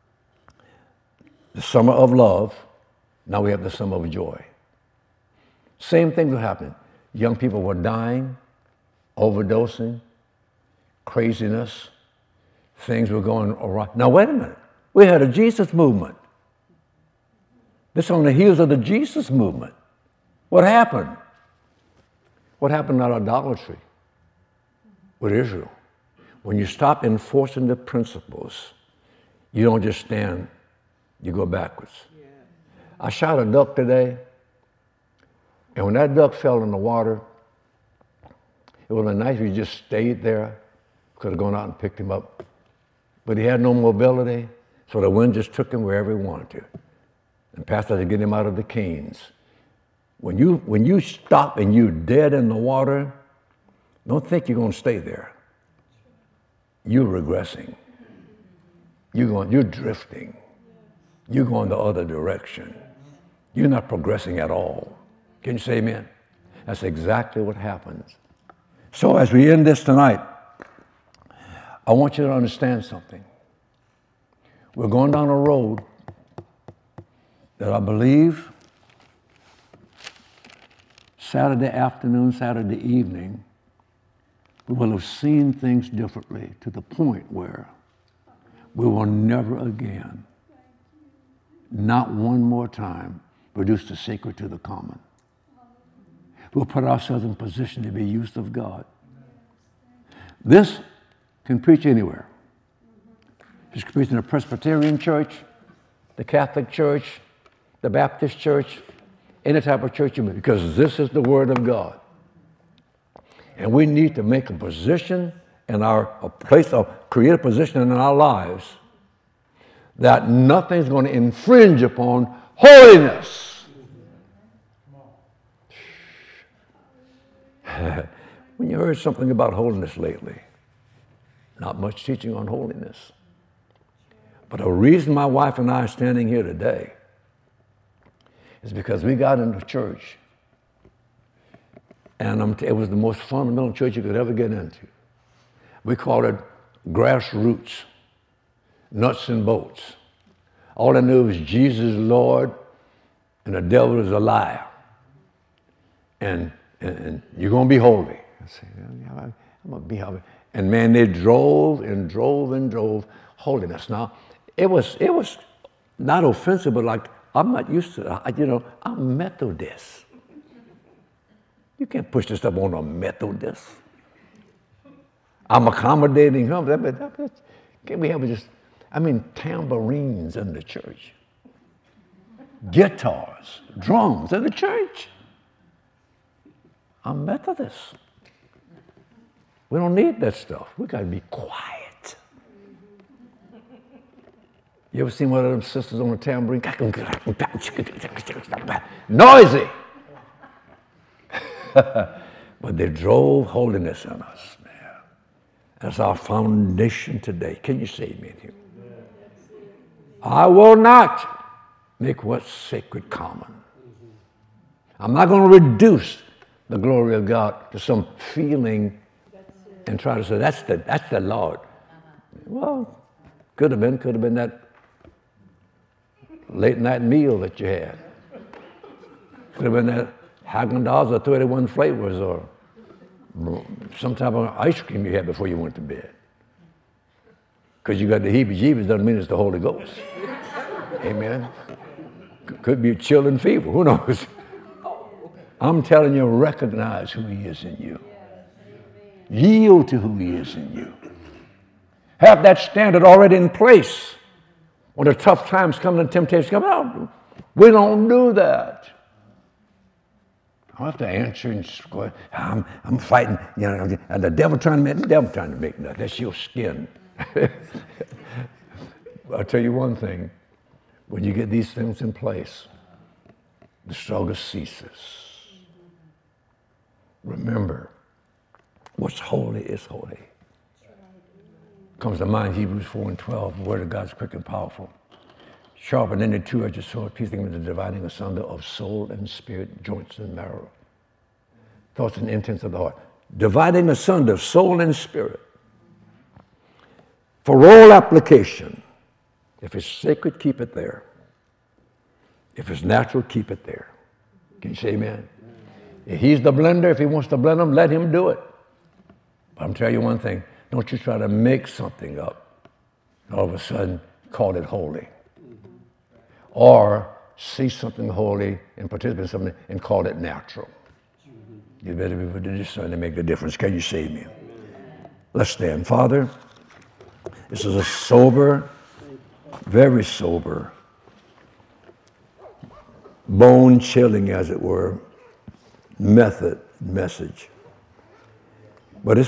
the summer of love, now we have the summer of joy. Same things were happening. Young people were dying, overdosing, craziness. Things were going awry. Now, wait a minute. We had a Jesus movement. This is on the heels of the Jesus movement. What happened? What happened to idolatry with Israel? When you stop enforcing the principles, you don't just stand, you go backwards. Yeah. I shot a duck today, and when that duck fell in the water, it would have been nice if he just stayed there. Could have gone out and picked him up. But he had no mobility, so the wind just took him wherever he wanted to. And Pastor had to get him out of the canes. When you stop and you're dead in the water, don't think you're going to stay there. You're regressing. You're drifting. You're going the other direction. You're not progressing at all. Can you say amen? That's exactly what happens. So as we end this tonight, I want you to understand something. We're going down a road that I believe Saturday afternoon, Saturday evening, we will have seen things differently to the point where we will never again, not one more time, reduce the sacred to the common. We'll put ourselves in position to be used of God. This can preach anywhere. You can preach in a Presbyterian church, the Catholic church, the Baptist church, any type of church, because this is the Word of God. And we need to make a position in create a position in our lives that nothing's going to infringe upon holiness. When you heard something about holiness lately, not much teaching on holiness. But the reason my wife and I are standing here today is because we got into church, and it was the most fundamental church you could ever get into. We called it grassroots, nuts and bolts. All I knew was Jesus is Lord and the devil is a liar. And you're going to be holy. I said, I'm going to be holy. And man, they drove and drove and drove holiness. Now, it was not offensive, but like, I'm not used to it. I'm Methodist. You can't push this stuff on a Methodist. I'm accommodating him. Can we have tambourines in the church? Guitars, drums in the church. I'm Methodist. We don't need that stuff. We got to be quiet. You ever seen one of them sisters on a tambourine? Noisy. But they drove holiness in us, man. That's our foundation today. Can you say amen here? I will not make what's sacred common. I'm not going to reduce the glory of God to some feeling and try to say that's the Lord. Well, could have been that late night meal that you had. Could have been that Haagen-Dazs or 31 flavors or some type of ice cream you had before you went to bed. Because you got the heebie-jeebies doesn't mean it's the Holy Ghost. Amen. Could be a chill and fever. Who knows? I'm telling you, recognize who he is in you. Yield to who he is in you. Have that standard already in place. When the tough times come and temptations come out, we don't do that. I have to answer and go, I'm fighting, and the devil trying to make nothing. That's your skin. I'll tell you one thing. When you get these things in place, the struggle ceases. Remember, what's holy is holy. Comes to mind Hebrews 4:12, the word of God is quick and powerful. Sharper than any two-edged sword, piercing into the dividing asunder of soul and spirit, joints and marrow. Thoughts and intents of the heart. Dividing asunder soul and spirit. For all application. If it's sacred, keep it there. If it's natural, keep it there. Can you say amen? If he's the blender, if he wants to blend them, let him do it. But I'm telling you one thing. Don't you try to make something up. All of a sudden, call it holy. Or see something holy and participate in something and call it natural. You better be able to discern and make the difference. Can you see me? Let's stand. Father, this is a sober, very sober, bone-chilling, as it were, message.